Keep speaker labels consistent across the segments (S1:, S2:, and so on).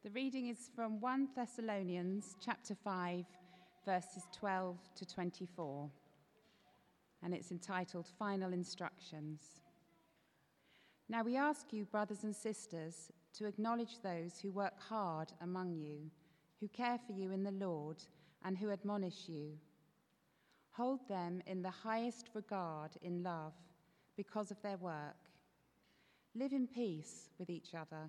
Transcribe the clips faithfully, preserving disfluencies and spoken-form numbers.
S1: The reading is from First Thessalonians chapter five, verses twelve to twenty-four, and it's entitled Final Instructions. Now we ask you, brothers and sisters, to acknowledge those who work hard among you, who care for you in the Lord, and who admonish you. Hold them in the highest regard in love because of their work. Live in peace with each other.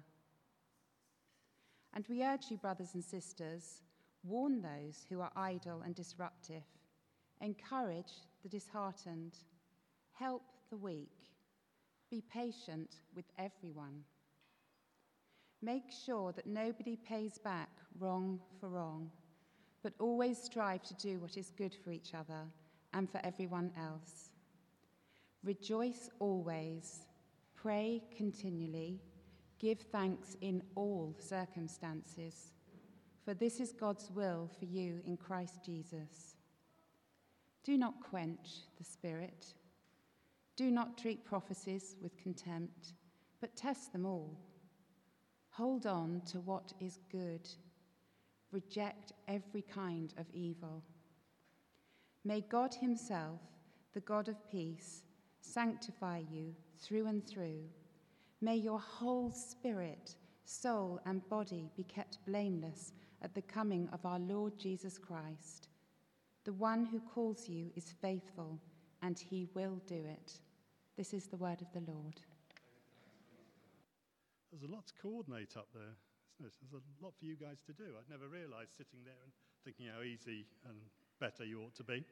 S1: And we urge you, brothers and sisters, warn those who are idle and disruptive. Encourage the disheartened. Help the weak. Be patient with everyone. Make sure that nobody pays back wrong for wrong, but always strive to do what is good for each other and for everyone else. Rejoice always. Pray continually. Give thanks in all circumstances, for this is God's will for you in Christ Jesus. Do not quench the Spirit. Do not treat prophecies with contempt, but test them all. Hold on to what is good. Reject every kind of evil. May God himself, the God of peace, sanctify you through and through. May your whole spirit, soul, and body be kept blameless at the coming of our Lord Jesus Christ. The one who calls you is faithful, and he will do it. This is the word of the Lord.
S2: There's a lot to coordinate up there, isn't there? There's a lot for you guys to do. I'd never realised sitting there and thinking how easy and better you ought to be.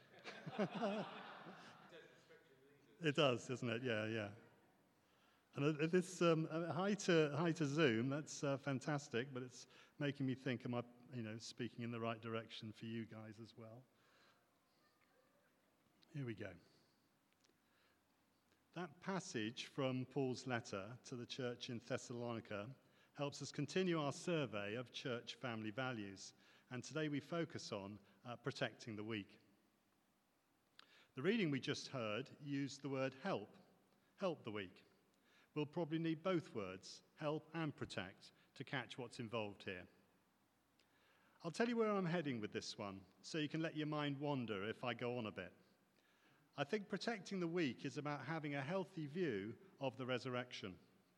S2: It does, doesn't it? Yeah, yeah. And this um, hi to hi to Zoom. That's uh, fantastic, but it's making me think: am I, you know, speaking in the right direction for you guys as well? Here we go. That passage from Paul's letter to the church in Thessalonica helps us continue our survey of church family values, and today we focus on uh, protecting the weak. The reading we just heard used the word help, help the weak. We'll probably need both words, help and protect, to catch what's involved here. I'll tell you where I'm heading with this one, so you can let your mind wander if I go on a bit. I think protecting the weak is about having a healthy view of the resurrection.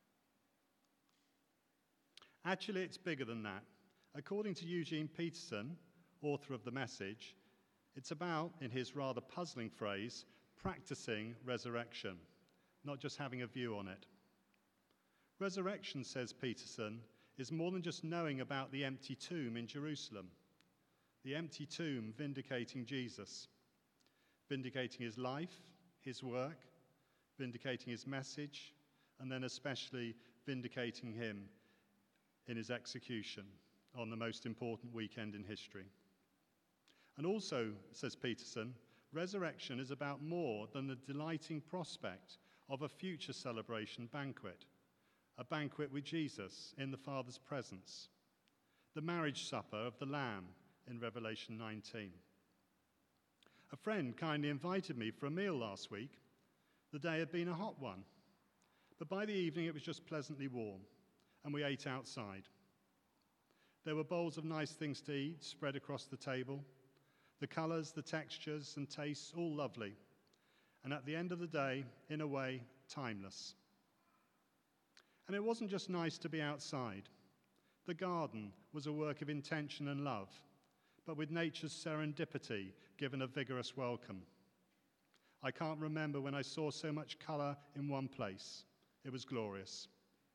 S2: Actually, it's bigger than that. According to Eugene Peterson, author of The Message, it's about, in his rather puzzling phrase, practicing resurrection, not just having a view on it. Resurrection, says Peterson, is more than just knowing about the empty tomb in Jerusalem. The empty tomb vindicating Jesus, vindicating his life, his work, vindicating his message, and then especially vindicating him in his execution on the most important weekend in history. And also, says Peterson, resurrection is about more than the delighting prospect of a future celebration banquet, a banquet with Jesus in the Father's presence, the marriage supper of the Lamb in Revelation nineteen. A friend kindly invited me for a meal last week. The day had been a hot one, but by the evening it was just pleasantly warm, and we ate outside. There were bowls of nice things to eat spread across the table, the colours, the textures and tastes, all lovely, and at the end of the day, in a way, timeless. And it wasn't just nice to be outside. The garden was a work of intention and love, but with nature's serendipity given a vigorous welcome. I can't remember when I saw so much colour in one place. It was glorious.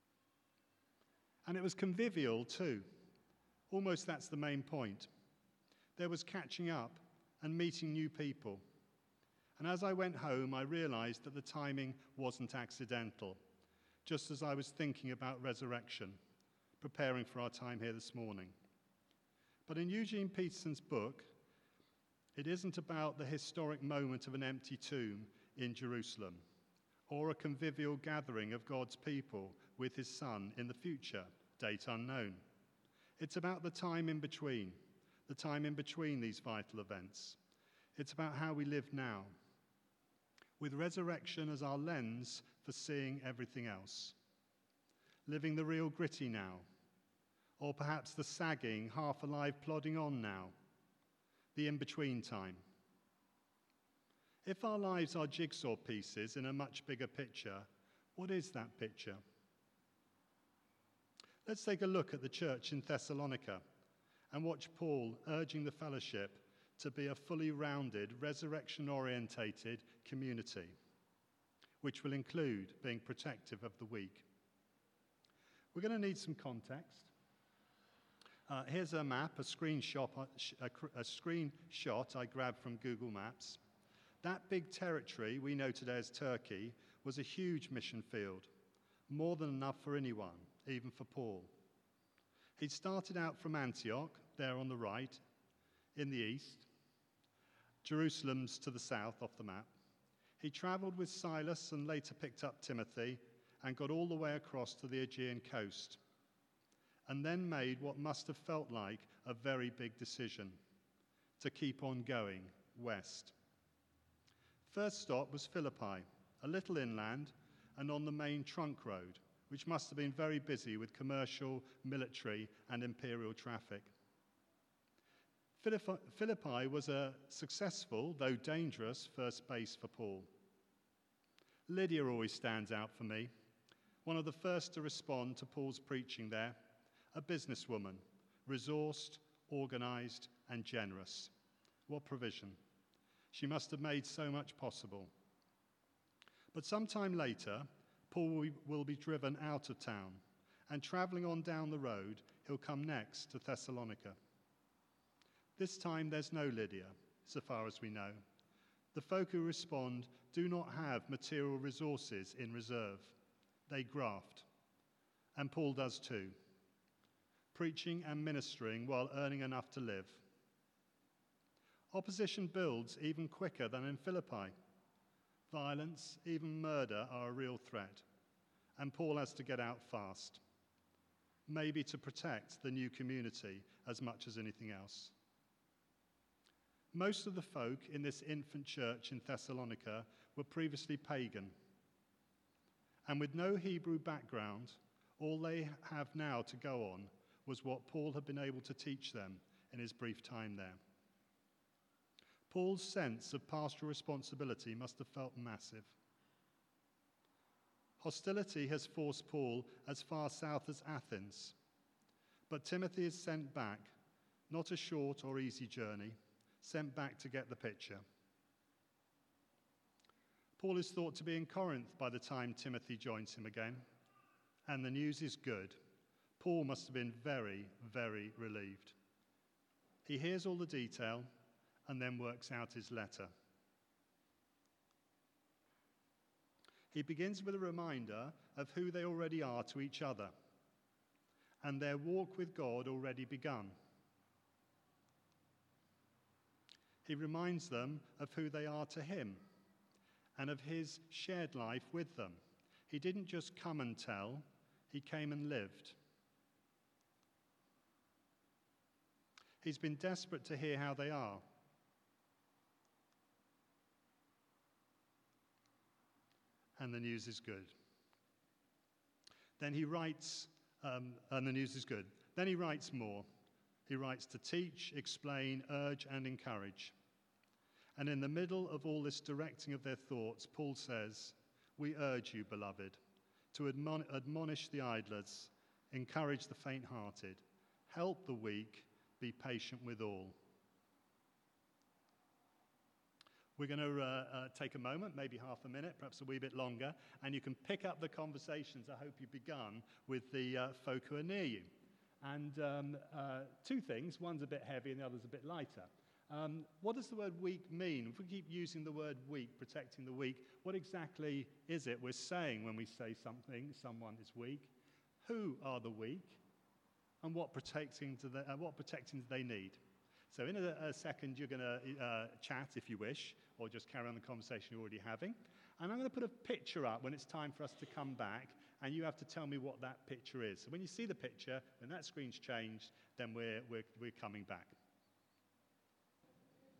S2: And it was convivial too. Almost that's the main point. There was catching up and meeting new people. And as I went home, I realised that the timing wasn't accidental, just as I was thinking about resurrection, preparing for our time here this morning. But in Eugene Peterson's book, it isn't about the historic moment of an empty tomb in Jerusalem or a convivial gathering of God's people with his Son in the future, date unknown. It's about the time in between, the time in between these vital events. It's about how we live now, with resurrection as our lens for seeing everything else. Living the real gritty now, Or perhaps the sagging, half alive, plodding on now, the in-between time. If our lives are jigsaw pieces in a much bigger picture, what is that picture? Let's take a look at the church in Thessalonica and watch Paul urging the fellowship to be a fully rounded, resurrection-orientated community, which will include being protective of the weak. We're going to need some context. Uh, here's a map, a screenshot, a, a screenshot I grabbed from Google Maps. That big territory we know today as Turkey was a huge mission field, more than enough for anyone, even for Paul. He'd started out from Antioch, there on the right, in the east. Jerusalem's to the south, off the map. He travelled with Silas and later picked up Timothy and got all the way across to the Aegean coast, and then made what must have felt like a very big decision to keep on going west. First stop was Philippi, a little inland and on the main trunk road, which must have been very busy with commercial, military, and imperial traffic. Philippi was a successful, though dangerous, first base for Paul. Lydia always stands out for me, one of the first to respond to Paul's preaching there, a businesswoman, resourced, organized, and generous. What provision! She must have made so much possible. But sometime later, Paul will be driven out of town, and traveling on down the road, he'll come next to Thessalonica. This time there's no Lydia, so far as we know. The folk who respond do not have material resources in reserve. They graft, and Paul does too, preaching and ministering while earning enough to live. Opposition builds even quicker than in Philippi. Violence, even murder, are a real threat, and Paul has to get out fast, maybe to protect the new community as much as anything else. Most of the folk in this infant church in Thessalonica were previously pagan, and with no Hebrew background, all they have now to go on was what Paul had been able to teach them in his brief time there. Paul's sense of pastoral responsibility must have felt massive. Hostility has forced Paul as far south as Athens, but Timothy is sent back, not a short or easy journey, sent back to get the picture. Paul is thought to be in Corinth by the time Timothy joins him again, and the news is good. Paul must have been very, very relieved. He hears all the detail and then works out his letter. He begins with a reminder of who they already are to each other and their walk with God already begun. He reminds them of who they are to him and of his shared life with them. He didn't just come and tell, he came and lived. He's been desperate to hear how they are. And the news is good. Then he writes, um, and the news is good. Then he writes more. He writes to teach, explain, urge, and encourage. And in the middle of all this directing of their thoughts, Paul says, "We urge you, beloved, to admon- admonish the idlers, encourage the faint-hearted, help the weak, be patient with all." We're going to uh, uh, take a moment, maybe half a minute, perhaps a wee bit longer, and you can pick up the conversations I hope you've begun with the uh, folk who are near you. And um, uh, two things, one's a bit heavy and the other's a bit lighter. Um, what does the word weak mean? If we keep using the word weak, protecting the weak, what exactly is it we're saying when we say something, someone is weak? Who are the weak? And what protecting do they, uh, what protecting do they need? So in a, a second, you're going to uh, chat, if you wish, or just carry on the conversation you're already having. And I'm going to put a picture up when it's time for us to come back, and you have to tell me what that picture is. So when you see the picture, when that screen's changed, then we're, we're, we're coming back.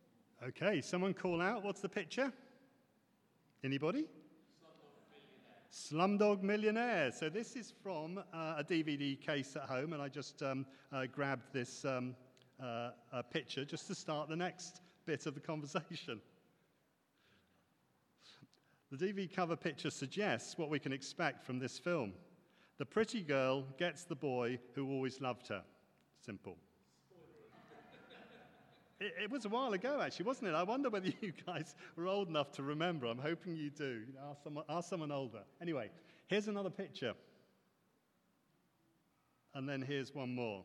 S2: Okay, someone call out. What's the picture? Anybody? Slumdog Millionaire. So this is from uh, a D V D case at home, and I just um, uh, grabbed this um, uh, uh, picture just to start the next bit of the conversation. The D V D cover picture suggests what we can expect from this film. The pretty girl gets the boy who always loved her. Simple. It, it was a while ago, actually, wasn't it? I wonder whether you guys were old enough to remember. I'm hoping you do. You know, ask someone, ask someone older. Anyway, here's another picture. And then here's one more.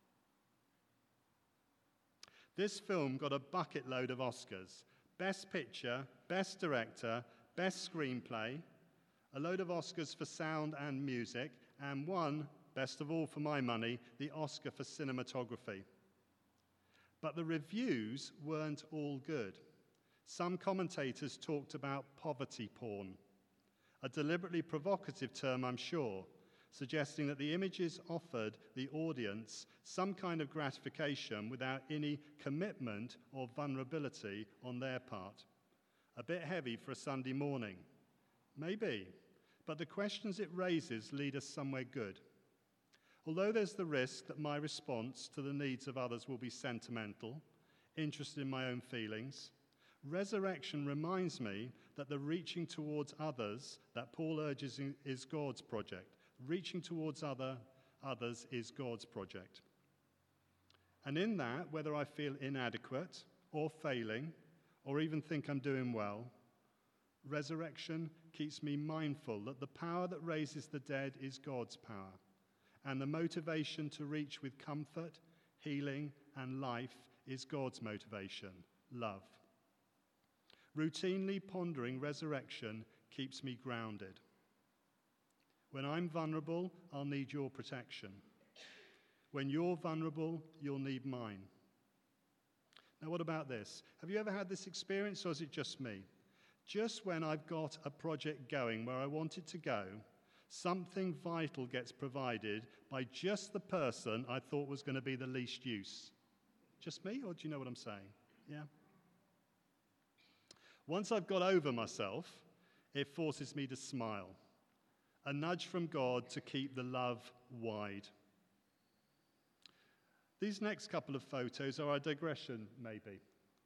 S2: This film got a bucket load of Oscars. Best Picture, Best Director, Best Screenplay, a load of Oscars for sound and music, and one, best of all for my money, the Oscar for cinematography. But the reviews weren't all good. Some commentators talked about poverty porn, a deliberately provocative term, I'm sure, suggesting that the images offered the audience some kind of gratification without any commitment or vulnerability on their part. A bit heavy for a Sunday morning. Maybe, but the questions it raises lead us somewhere good. Although there's the risk that my response to the needs of others will be sentimental, interested in my own feelings, resurrection reminds me that the reaching towards others that Paul urges is God's project. Reaching towards other, others is God's project. And in that, whether I feel inadequate or failing, or even think I'm doing well, resurrection keeps me mindful that the power that raises the dead is God's power, and the motivation to reach with comfort, healing, and life is God's motivation, love. Routinely pondering resurrection keeps me grounded. When I'm vulnerable, I'll need your protection. When you're vulnerable, you'll need mine. Now, what about this? Have you ever had this experience, or is it just me? Just when I've got a project going where I want it to go, something vital gets provided by just the person I thought was going to be the least use. Just me, or do you know what I'm saying? Yeah? Once I've got over myself, it forces me to smile. A nudge from God to keep the love wide. These next couple of photos are a digression, maybe.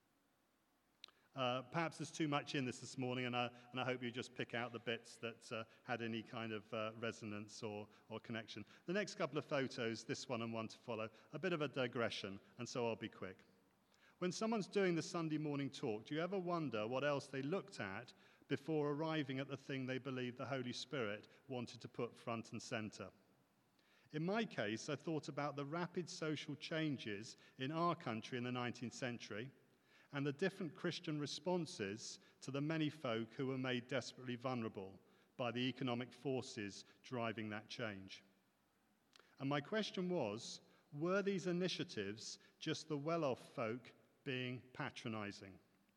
S2: Uh, perhaps there's too much in this this morning, and I, and I hope you just pick out the bits that uh, had any kind of uh, resonance or, or connection. The next couple of photos, this one and one to follow, a bit of a digression, and so I'll be quick. When someone's doing the Sunday morning talk, do you ever wonder what else they looked at before arriving at the thing they believe the Holy Spirit wanted to put front and center? In my case, I thought about the rapid social changes in our country in the nineteenth century and the different Christian responses to the many folk who were made desperately vulnerable by the economic forces driving that change. And my question was, were these initiatives just the well-off folk being patronizing?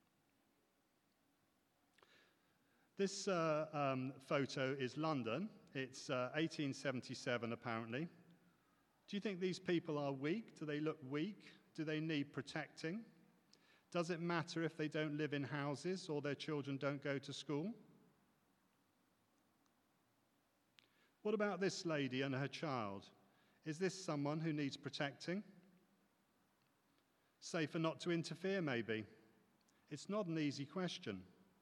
S2: This uh, um, photo is London. It's uh, eighteen seventy-seven, apparently. Do you think these people are weak? Do they look weak? Do they need protecting? Does it matter if they don't live in houses or their children don't go to school? What about this lady and her child? Is this someone who needs protecting? Safer not to interfere, maybe? It's not an easy question.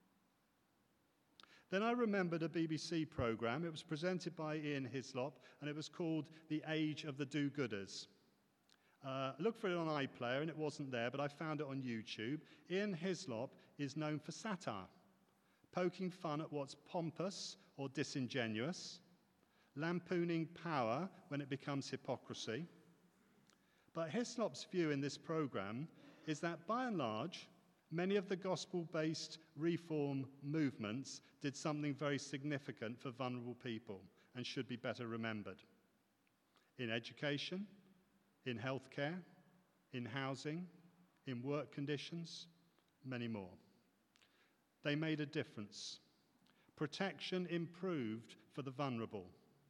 S2: Then I remembered a B B C programme. It was presented by Ian Hislop, and it was called The Age of the Do-Gooders. Uh, I looked for it on iPlayer, and it wasn't there, but I found it on YouTube. Ian Hislop is known for satire, poking fun at what's pompous or disingenuous, lampooning power when it becomes hypocrisy. But Hislop's view in this programme is that, by and large, many of the gospel-based reform movements did something very significant for vulnerable people and should be better remembered. In education, in healthcare, in housing, in work conditions, many more. They made a difference. Protection improved for the vulnerable.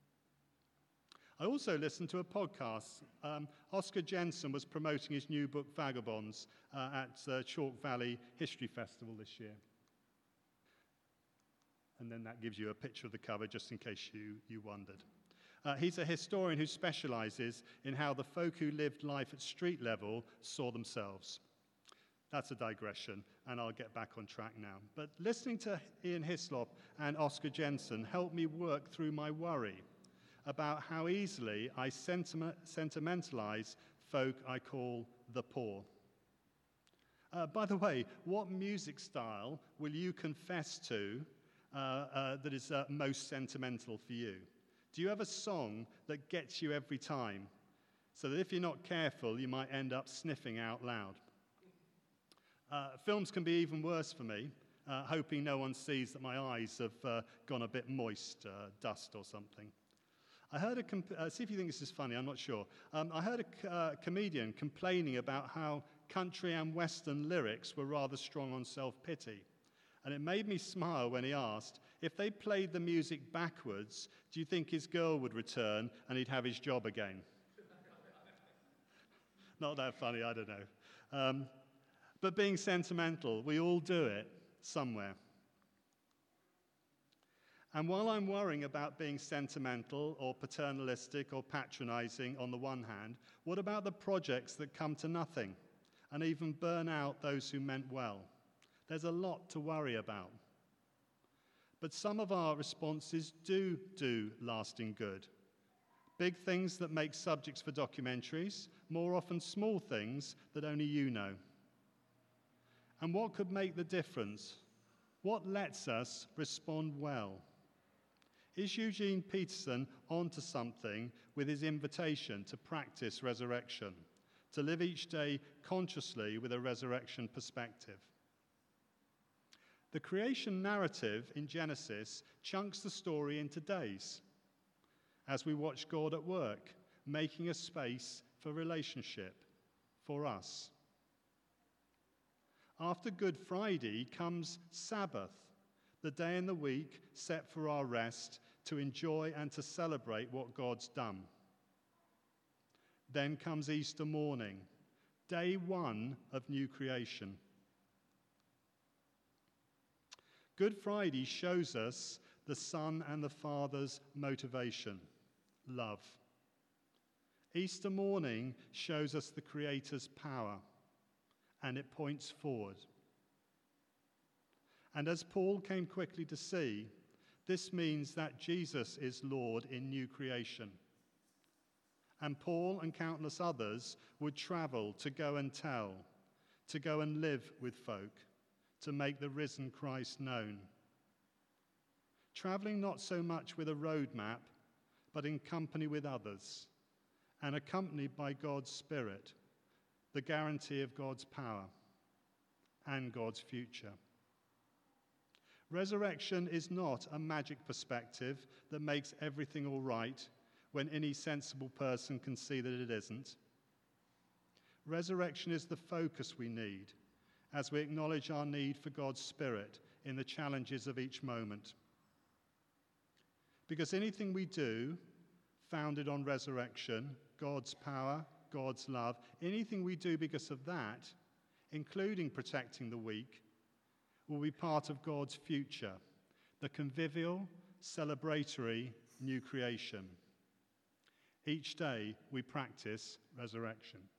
S2: I also listened to a podcast. Um, Oscar Jensen was promoting his new book, Vagabonds, uh, at uh, Chalk Valley History Festival this year. And then that gives you a picture of the cover, just in case you, you wondered. Uh, he's a historian who specializes in how the folk who lived life at street level saw themselves. That's a digression, and I'll get back on track now. But listening to Ian Hislop and Oscar Jensen helped me work through my worry about how easily I sentiment- sentimentalize folk I call the poor. Uh, by the way, what music style will you confess to uh, uh, that is uh, most sentimental for you? Do you have a song that gets you every time, so that if you're not careful, you might end up sniffing out loud? Uh, films can be even worse for me, uh, hoping no one sees that my eyes have uh, gone a bit moist, uh, dust or something. I heard a, comp- uh, see if you think this is funny, I'm not sure. Um, I heard a c- uh, comedian complaining about how country and Western lyrics were rather strong on self-pity. And it made me smile when he asked, if they played the music backwards, do you think his girl would return and he'd have his job again? Not that funny, I don't know. Um, but being sentimental, we all do it somewhere. And while I'm worrying about being sentimental or paternalistic or patronizing on the one hand, what about the projects that come to nothing and even burn out those who meant well? There's a lot to worry about. But some of our responses do do lasting good. Big things that make subjects for documentaries, more often small things that only you know. And what could make the difference? What lets us respond well? Is Eugene Peterson onto something with his invitation to practice resurrection, to live each day consciously with a resurrection perspective? The creation narrative in Genesis chunks the story into days as we watch God at work, making a space for relationship, for us. After Good Friday comes Sabbath, the day in the week set for our rest, to enjoy and to celebrate what God's done. Then comes Easter morning, day one of new creation. Good Friday shows us the Son and the Father's motivation, love. Easter morning shows us the Creator's power, and it points forward. And as Paul came quickly to see, this means that Jesus is Lord in new creation. And Paul and countless others would travel to go and tell, to go and live with folk, to make the risen Christ known. Traveling not so much with a roadmap, but in company with others, and accompanied by God's Spirit, the guarantee of God's power and God's future. Resurrection is not a magic perspective that makes everything all right when any sensible person can see that it isn't. Resurrection is the focus we need as we acknowledge our need for God's Spirit in the challenges of each moment. Because anything we do, founded on resurrection, God's power, God's love, anything we do because of that, including protecting the weak, will be part of God's future, the convivial, celebratory new creation. Each day we practice resurrection.